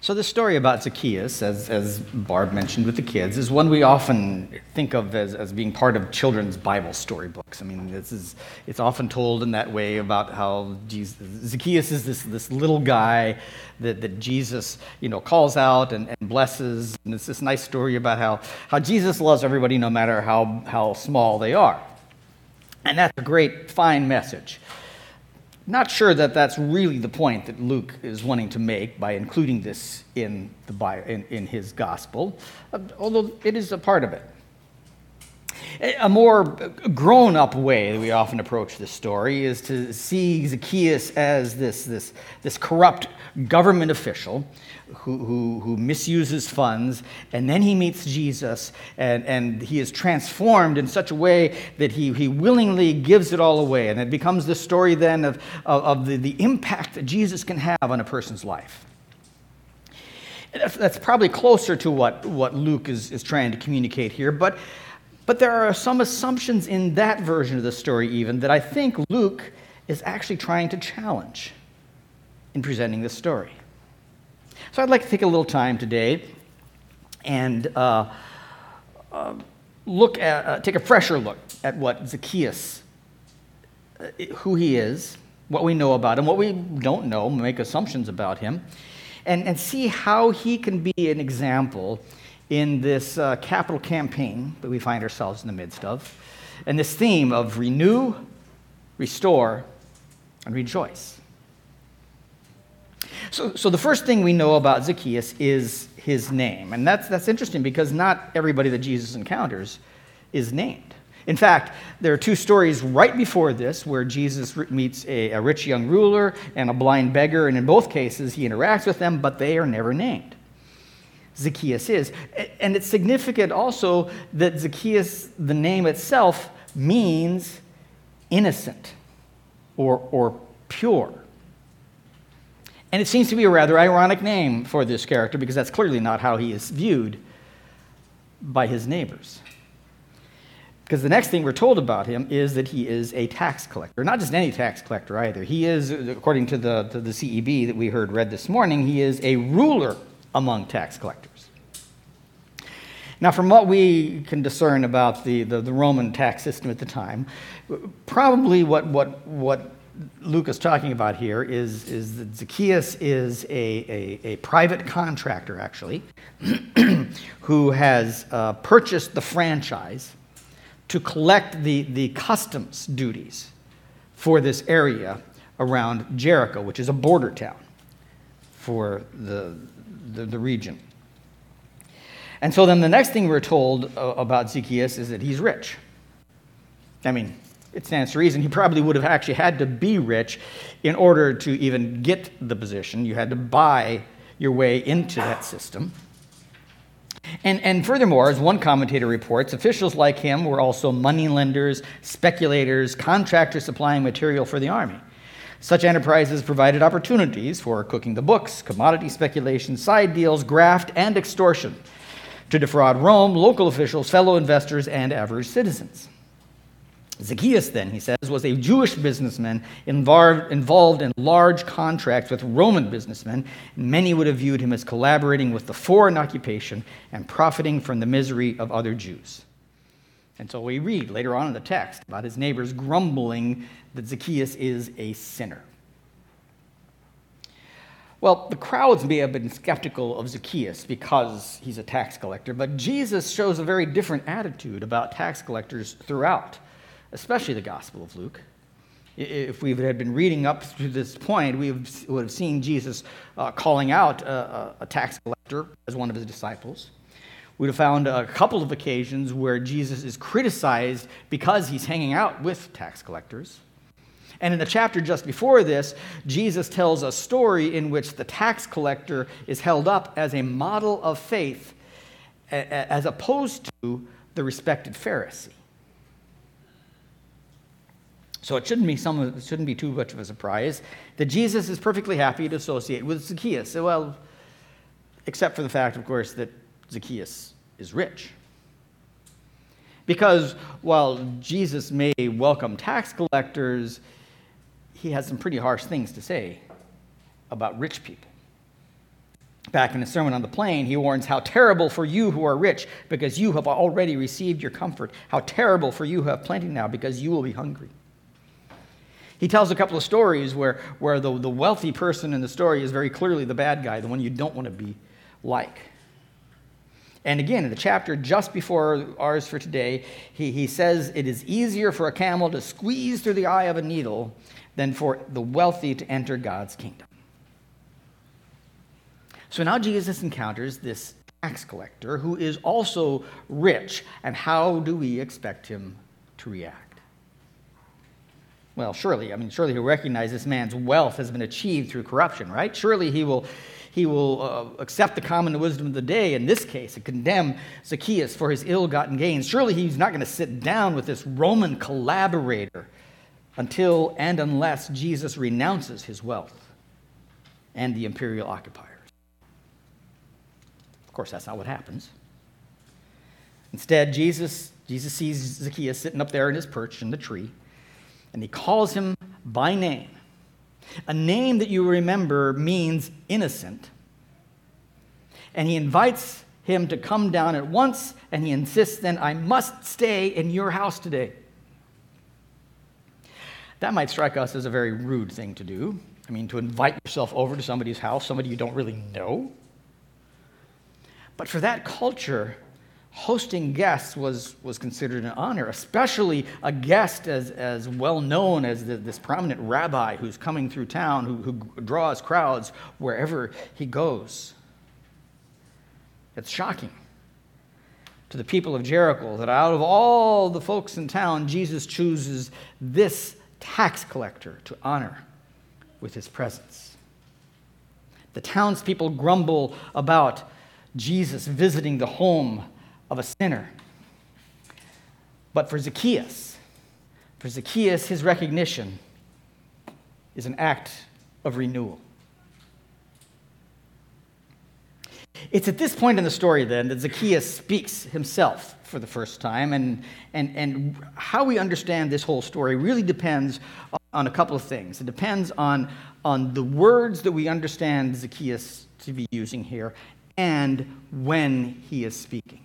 So the story about Zacchaeus, as Barb mentioned with the kids, is one we often think of as being part of children's Bible storybooks. I mean, it's often told in that way about how Zacchaeus is this little guy that Jesus, calls out and blesses. And it's this nice story about how Jesus loves everybody no matter how small they are. And that's a great, fine message. Not sure that that's really the point that Luke is wanting to make by including this in the Bible, in his gospel, although it is a part of it. A more grown-up way that we often approach this story is to see Zacchaeus as this corrupt government official who misuses funds, and then he meets Jesus, and he is transformed in such a way that he willingly gives it all away, and it becomes the story then of the impact that Jesus can have on a person's life. That's probably closer to what Luke is trying to communicate here, but there are some assumptions in that version of the story even that I think Luke is actually trying to challenge in presenting this story. So I'd like to take a little time today and take a fresher look at what Zacchaeus, who he is, what we know about him, what we don't know, make assumptions about him, and see how he can be an example in this capital campaign that we find ourselves in the midst of, and this theme of renew, restore, and rejoice. So the first thing we know about Zacchaeus is his name, and that's interesting because not everybody that Jesus encounters is named. In fact, there are two stories right before this where Jesus meets a rich young ruler and a blind beggar, and in both cases he interacts with them, but they are never named. Zacchaeus is. And it's significant also that Zacchaeus, the name itself, means innocent or pure. And it seems to be a rather ironic name for this character because that's clearly not how he is viewed by his neighbors. Because the next thing we're told about him is that he is a tax collector. Not just any tax collector either. He is, according to the CEB that we heard read this morning, he is a ruler among tax collectors. Now, from what we can discern about the Roman tax system at the time, probably what Luke is talking about here is that Zacchaeus is a private contractor, actually, who has purchased the franchise to collect the customs duties for this area around Jericho, which is a border town for the region. And so then the next thing we're told about Zacchaeus is that he's rich. I mean, it stands to reason he probably would have actually had to be rich in order to even get the position. You had to buy your way into that system. And furthermore, as one commentator reports, officials like him were also moneylenders, speculators, contractors supplying material for the army. Such enterprises provided opportunities for cooking the books, commodity speculation, side deals, graft, and extortion to defraud Rome, local officials, fellow investors, and average citizens. Zacchaeus, then, he says, was a Jewish businessman involved in large contracts with Roman businessmen. Many would have viewed him as collaborating with the foreign occupation and profiting from the misery of other Jews. And so we read later on in the text about his neighbors grumbling that Zacchaeus is a sinner. Well, the crowds may have been skeptical of Zacchaeus because he's a tax collector, but Jesus shows a very different attitude about tax collectors throughout, especially the Gospel of Luke. If we had been reading up to this point, we would have seen Jesus calling out a tax collector as one of his disciples. We'd have found a couple of occasions where Jesus is criticized because he's hanging out with tax collectors. And in the chapter just before this, Jesus tells a story in which the tax collector is held up as a model of faith as opposed to the respected Pharisee. So it shouldn't be too much of a surprise that Jesus is perfectly happy to associate with Zacchaeus. Well, except for the fact, of course, that Zacchaeus is rich. Because while Jesus may welcome tax collectors, he has some pretty harsh things to say about rich people. Back in the Sermon on the Plain, he warns, how terrible for you who are rich, because you have already received your comfort. How terrible for you who have plenty now, because you will be hungry. He tells a couple of stories where the wealthy person in the story is very clearly the bad guy, the one you don't want to be like. And again, in the chapter just before ours for today, he says it is easier for a camel to squeeze through the eye of a needle than for the wealthy to enter God's kingdom. So now Jesus encounters this tax collector who is also rich. And how do we expect him to react? Well, surely he'll recognize this man's wealth has been achieved through corruption, right? Surely he will accept the common wisdom of the day in this case and condemn Zacchaeus for his ill-gotten gains. Surely he's not going to sit down with this Roman collaborator until and unless Jesus renounces his wealth and the imperial occupiers. Of course, that's not what happens. Instead, Jesus sees Zacchaeus sitting up there in his perch in the tree, and he calls him by name. A name that you remember means innocent. And he invites him to come down at once, and he insists then, I must stay in your house today. That might strike us as a very rude thing to do. To invite yourself over to somebody's house, somebody you don't really know. But for that culture, hosting guests was considered an honor, especially a guest as well known as this prominent rabbi who's coming through town, who draws crowds wherever he goes. It's shocking to the people of Jericho that out of all the folks in town, Jesus chooses this tax collector to honor with his presence. The townspeople grumble about Jesus visiting the home of a sinner. But for Zacchaeus, his recognition is an act of renewal. It's at this point in the story, then, that Zacchaeus speaks himself for the first time, and how we understand this whole story really depends on a couple of things. It depends on the words that we understand Zacchaeus to be using here, and when he is speaking.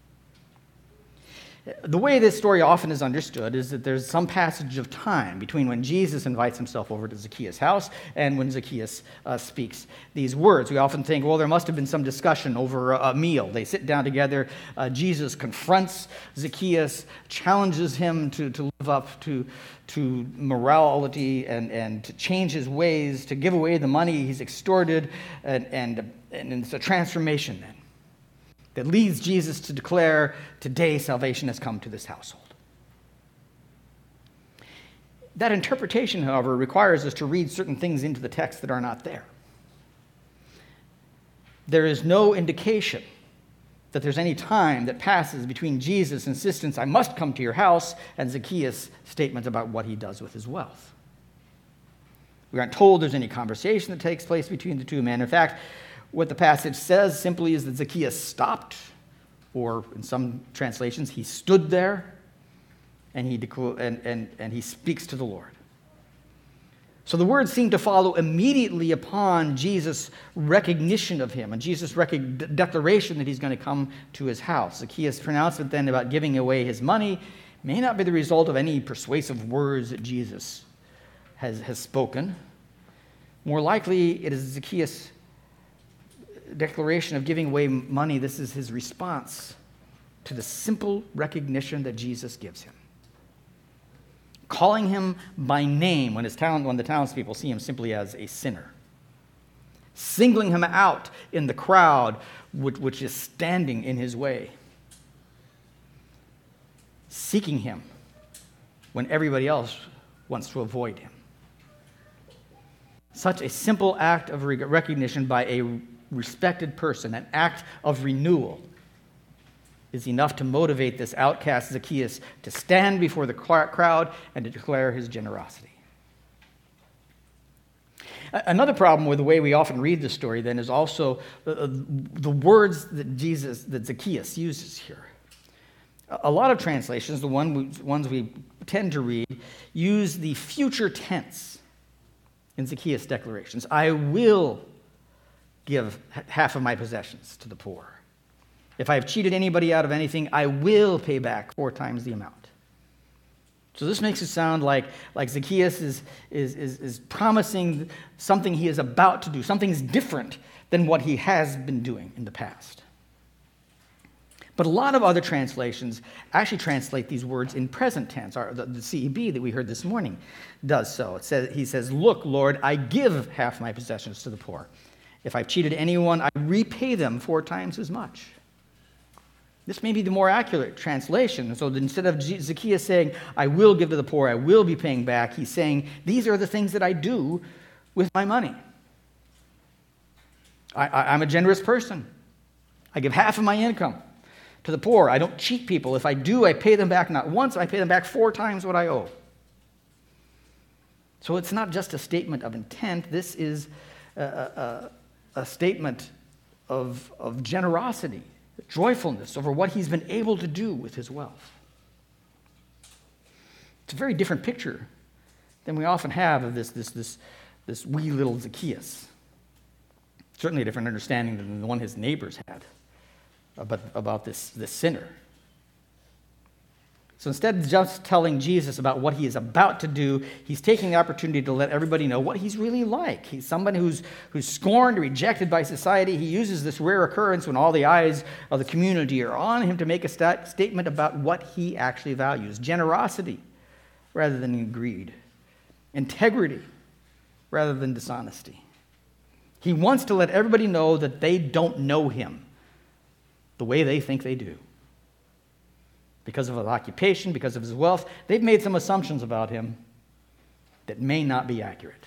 The way this story often is understood is that there's some passage of time between when Jesus invites himself over to Zacchaeus' house and when Zacchaeus speaks these words. We often think, well, there must have been some discussion over a meal. They sit down together. Jesus confronts Zacchaeus, challenges him to live up to morality and to change his ways, to give away the money he's extorted, and it's a transformation then that leads Jesus to declare, today salvation has come to this household. That interpretation, however, requires us to read certain things into the text that are not there. There is no indication that there's any time that passes between Jesus' insistence, I must come to your house, and Zacchaeus' statement about what he does with his wealth. We aren't told there's any conversation that takes place between the two men. In fact, what the passage says simply is that Zacchaeus stopped, or in some translations, he stood there, and he speaks to the Lord. So the words seem to follow immediately upon Jesus' recognition of him and Jesus' declaration that he's going to come to his house. Zacchaeus' pronouncement then about giving away his money may not be the result of any persuasive words that Jesus has spoken. More likely, it is Zacchaeus' declaration of giving away money. This is his response to the simple recognition that Jesus gives him. Calling him by name when the townspeople see him simply as a sinner. Singling him out in the crowd which is standing in his way. Seeking him when everybody else wants to avoid him. Such a simple act of recognition by a respected person, an act of renewal, is enough to motivate this outcast Zacchaeus to stand before the crowd and to declare his generosity. Another problem with the way we often read this story then is also the words that Zacchaeus uses here. A lot of translations, the ones we tend to read, use the future tense in Zacchaeus' declarations. I will give half of my possessions to the poor. If I have cheated anybody out of anything, I will pay back 4 times the amount. So this makes it sound like Zacchaeus is promising something he is about to do. Something's different than what he has been doing in the past. But a lot of other translations actually translate these words in present tense. The CEB that we heard this morning does so. He says, "Look, Lord, I give half my possessions to the poor. If I've cheated anyone, I repay them 4 times as much." This may be the more accurate translation. So instead of Zacchaeus saying, "I will give to the poor, I will be paying back," he's saying, these are the things that I do with my money. I'm a generous person. I give half of my income to the poor. I don't cheat people. If I do, I pay them back not once, I pay them back 4 times what I owe. So it's not just a statement of intent. This is a statement of generosity, joyfulness over what he's been able to do with his wealth. It's a very different picture than we often have of this wee little Zacchaeus. Certainly a different understanding than the one his neighbors had about this sinner. So instead of just telling Jesus about what he is about to do, he's taking the opportunity to let everybody know what he's really like. He's somebody who's scorned, rejected by society. He uses this rare occurrence when all the eyes of the community are on him to make a statement about what he actually values: generosity rather than greed, integrity rather than dishonesty. He wants to let everybody know that they don't know him the way they think they do. Because of his occupation, because of his wealth, they've made some assumptions about him that may not be accurate.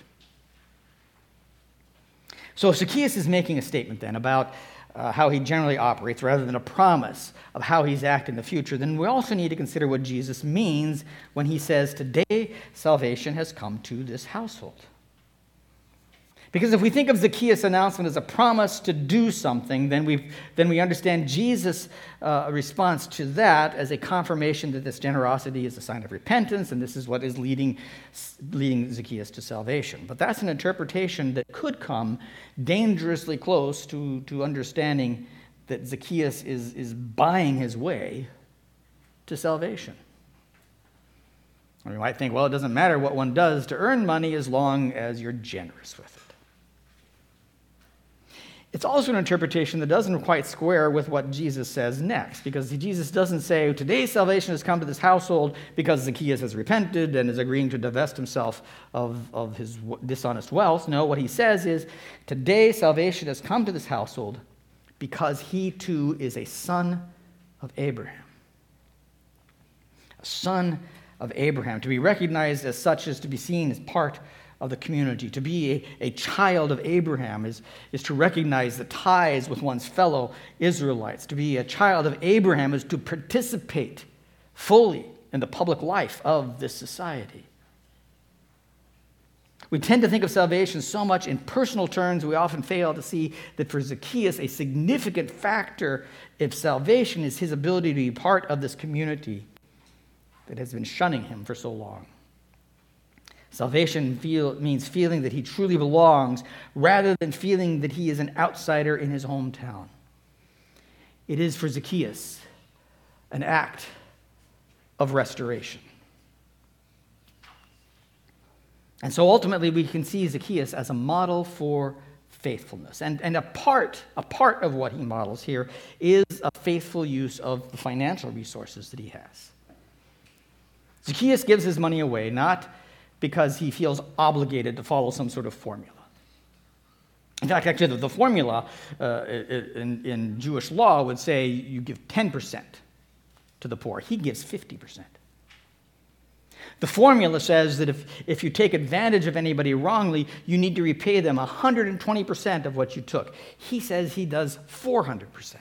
So Zacchaeus is making a statement then about how he generally operates rather than a promise of how he's acting in the future. Then we also need to consider what Jesus means when he says, "Today salvation has come to this household." Because if we think of Zacchaeus' announcement as a promise to do something, then we understand Jesus' response to that as a confirmation that this generosity is a sign of repentance, and this is what is leading Zacchaeus to salvation. But that's an interpretation that could come dangerously close to understanding that Zacchaeus is buying his way to salvation. And we might think, well, it doesn't matter what one does to earn money as long as you're generous with it. It's also an interpretation that doesn't quite square with what Jesus says next, because Jesus doesn't say, "Today salvation has come to this household because Zacchaeus has repented and is agreeing to divest himself of his dishonest wealth." No, what he says is, "Today salvation has come to this household because he too is a son of Abraham." A son of Abraham. To be recognized as such is to be seen as part of the community. To be a child of Abraham is to recognize the ties with one's fellow Israelites. To be a child of Abraham is to participate fully in the public life of this society. We tend to think of salvation so much in personal terms, we often fail to see that for Zacchaeus, a significant factor of salvation is his ability to be part of this community that has been shunning him for so long. Salvation means feeling that he truly belongs rather than feeling that he is an outsider in his hometown. It is for Zacchaeus an act of restoration. And so ultimately we can see Zacchaeus as a model for faithfulness. And a part of what he models here is a faithful use of the financial resources that he has. Zacchaeus gives his money away not because he feels obligated to follow some sort of formula. In fact, actually, the formula in Jewish law would say you give 10% to the poor. He gives 50%. The formula says that if you take advantage of anybody wrongly, you need to repay them 120% of what you took. He says he does 400%.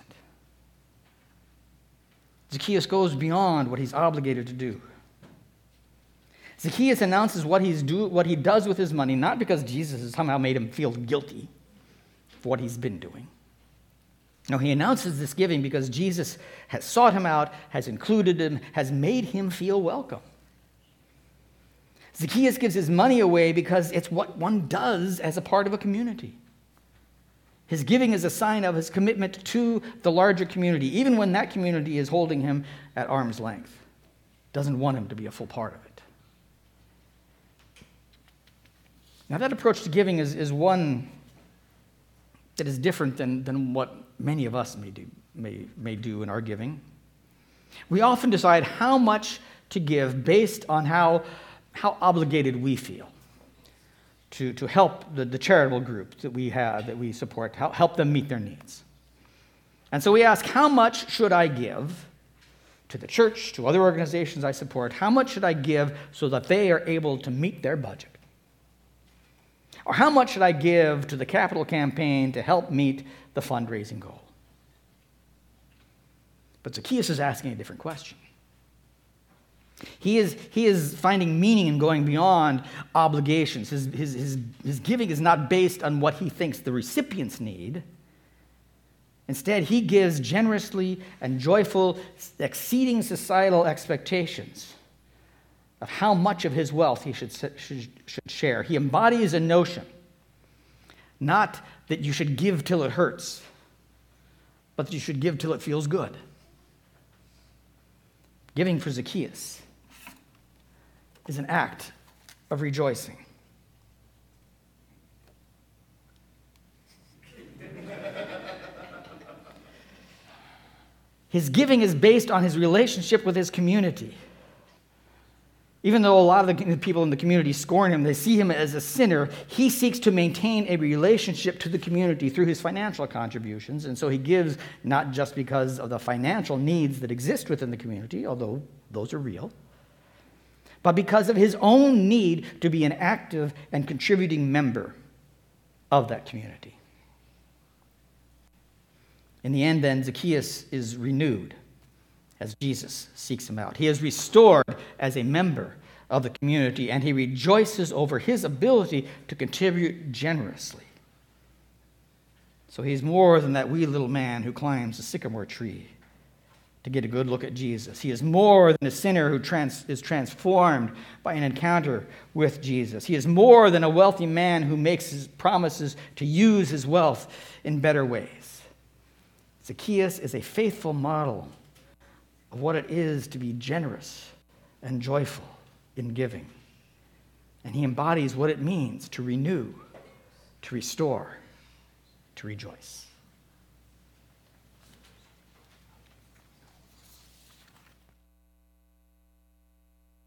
Zacchaeus goes beyond what he's obligated to do. Zacchaeus announces what he does with his money, not because Jesus has somehow made him feel guilty for what he's been doing. No, he announces this giving because Jesus has sought him out, has included him, has made him feel welcome. Zacchaeus gives his money away because it's what one does as a part of a community. His giving is a sign of his commitment to the larger community, even when that community is holding him at arm's length. Doesn't want him to be a full part of it. Now, that approach to giving is one that is different than what many of us may do in our giving. We often decide how much to give based on how obligated we feel to help the charitable group that we have, that we support, help them meet their needs. And so we ask, how much should I give to the church, to other organizations I support? How much should I give so that they are able to meet their budget? Or how much should I give to the capital campaign to help meet the fundraising goal? But Zacchaeus is asking a different question. He is finding meaning in going beyond obligations. His giving is not based on what he thinks the recipients need. Instead, he gives generously and joyful, exceeding societal expectations of how much of his wealth he should share. He embodies a notion, not that you should give till it hurts, but that you should give till it feels good. Giving for Zacchaeus is an act of rejoicing. His giving is based on his relationship with his community. Even though a lot of the people in the community scorn him, they see him as a sinner, he seeks to maintain a relationship to the community through his financial contributions. And so he gives not just because of the financial needs that exist within the community, although those are real, but because of his own need to be an active and contributing member of that community. In the end, then, Zacchaeus is renewed as Jesus seeks him out. He is restored as a member of the community, and he rejoices over his ability to contribute generously. So he's more than that wee little man who climbs a sycamore tree to get a good look at Jesus. He is more than a sinner who is transformed by an encounter with Jesus. He is more than a wealthy man who makes his promises to use his wealth in better ways. Zacchaeus is a faithful model of what it is to be generous and joyful in giving. And he embodies what it means to renew, to restore, to rejoice.